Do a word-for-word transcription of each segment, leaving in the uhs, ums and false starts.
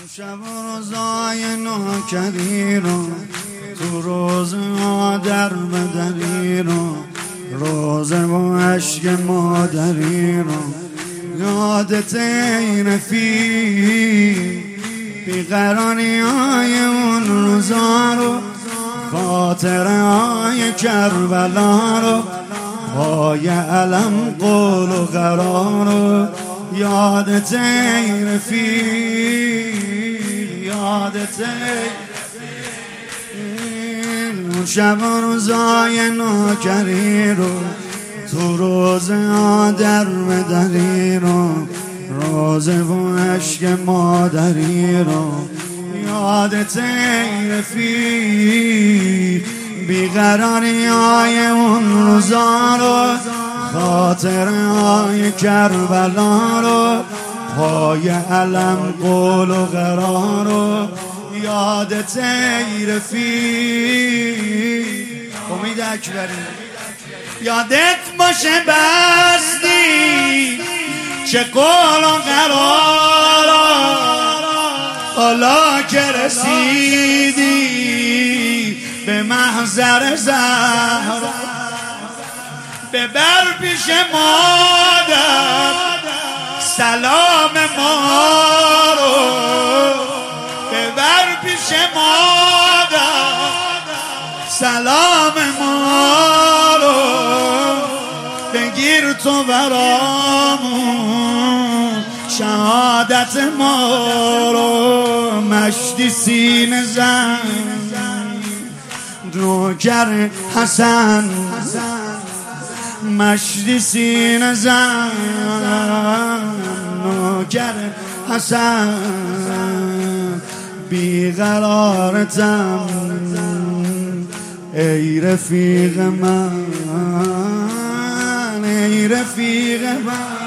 شب و روزای ناکری رو تو روز مادر بدری رو روزه و عشق مادری رو یادت ای رفیق بیقراری های اون روزا رو خاطره های کربلا رو پای علم قول و قرار رو یادت ای رفیق یادت ای اون شب و روزای ناکری رو تو روز آدر بدری رو روزه و عشق مادری رو یادت ای رفیق بیقراری های اون روزا رو خاطره های کربلا رو پای علم قول و قرار رو یادت ای رفیق امید اکبری یادت باشه بستی چه قول و قرار حالا که رسیدی به محضر زهرا ببر پیش مادر سلام ما رو ببر پیش مادر سلام ما رو بگیر تو برامون شهادت ما رو مشتی سینه زن نوکر حسن مشتی سینه زن نوکر حسن بیقرارتم ای رفیق من ای رفیق من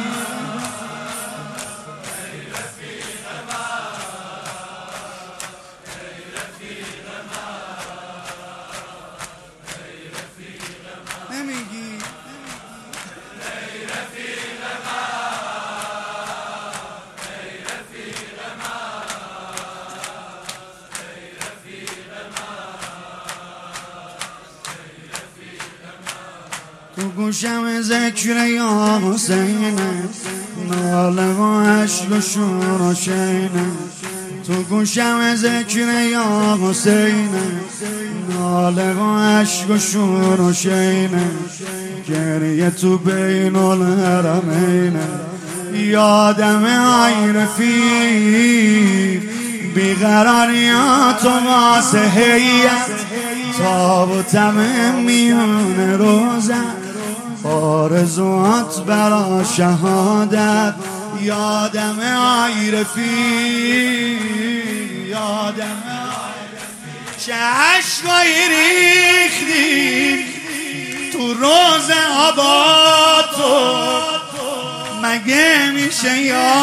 تو گوشم ذکر یا حسینه ناله و عشق و شور و شینه تو گوشم ذکر یا حسینه ناله و عشق و شور و شینه گریه تو بین الحرمینه یادم ای رفیق بیقراریات و واسه هیت تابوتم میون روزم آرزوات برا شهادت یادم ای رفیق یادم چه عشقایی ریختی تو روز آباد تو مگه میشه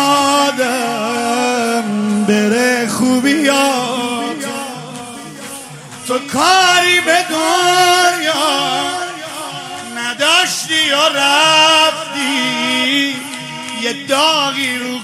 یادم بره خوبی یاد تو کاری به دنیا نداشتی و رفتی یه داغی رو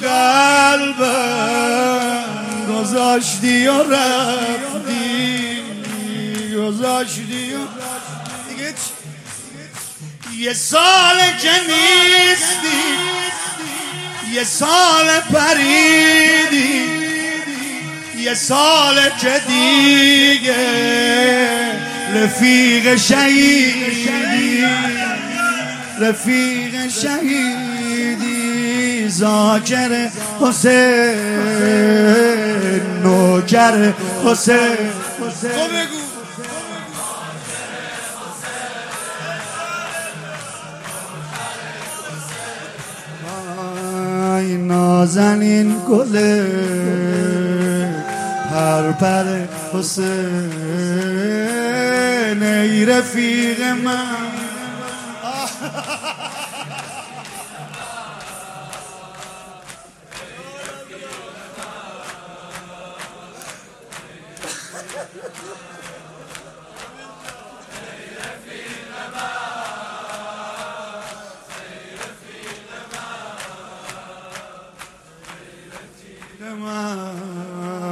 قلبم گذاشتی و رفتی گذاشتی و دیگه یه سال که نیستی یه سال پریدی یه سال که دیگه رفیق شهیدی رفیق شهیدی ذاکر حسین نوکر حسین تو بگو ای نازنین گله پر پر حسین ای رفیق من من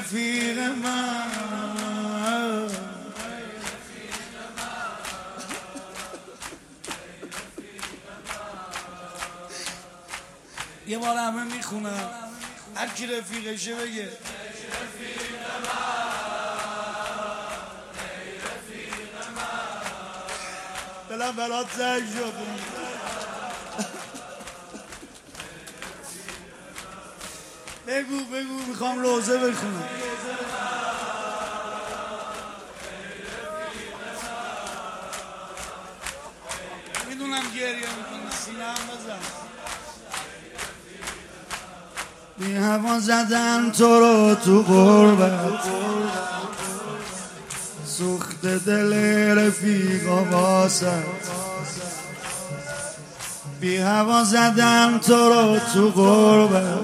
رفیق من یه بار همه میخونم هر کی رفیقشه بگه بلن برات زنگ شد بگو بگو میخوام روزه بخونم میدونم گریه میکنی سینه هم بزن بی هوا زدن تو رو تو غربت سوخت دل رفیقا واسه بی هوا زدن تو رو تو غربت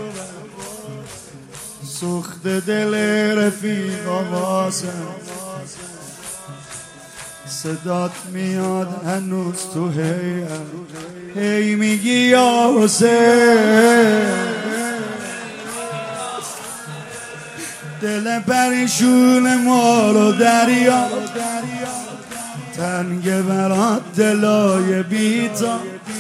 سوخت دل رفیقا واسه صدات میاد هنوز تو هیئت هی میگی یا حسین دل پریشون ما رو دریا تنگ برات دلای بیتا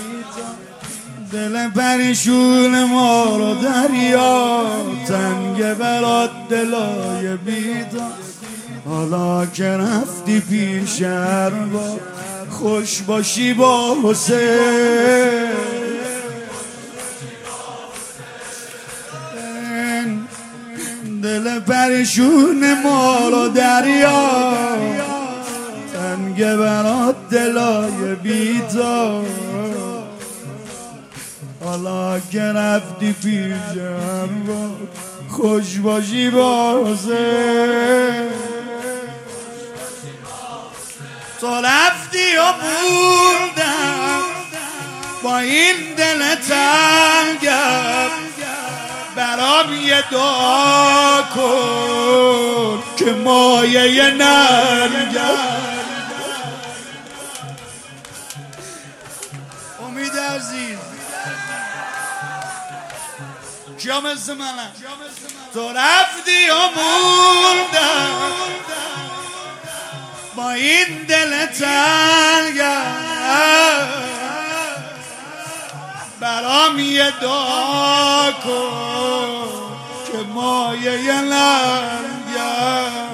دل پریشون ما رو دریا تنگ برات دلای بیتا حالا که رفتی پیش ارباب خوش باشی با حسین دل پریشون ما رو دریا تنگ برات دلای بیتا حالا که رفتی پیش ارباب خوش باشی با حسین تو رفتی و موندم با این دل تنگم برام یه دعا کن که مایه نرگم امید عزیز کیا مثل منم تو رفتی و موندم با این دل تنگم برام یه دعا کن که مایه لنگم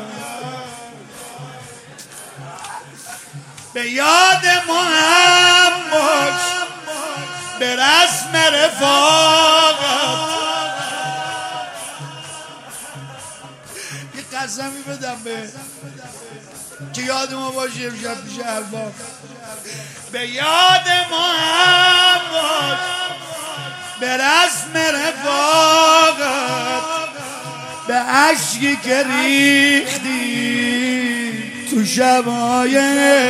به یاد ما هم باش به رسم رفاقت یه قسمی بدم به که یاد ما باشی امشب پیش ارباب به یاد ما هم باش به رسم رفاقت به عشقی که ریختی تو شبای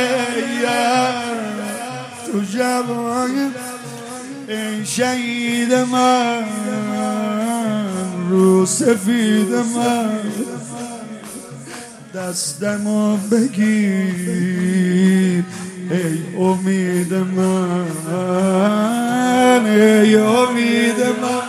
تو شبای ای شهید من رو سفید من دستمو بگیر ای امید من ای امید من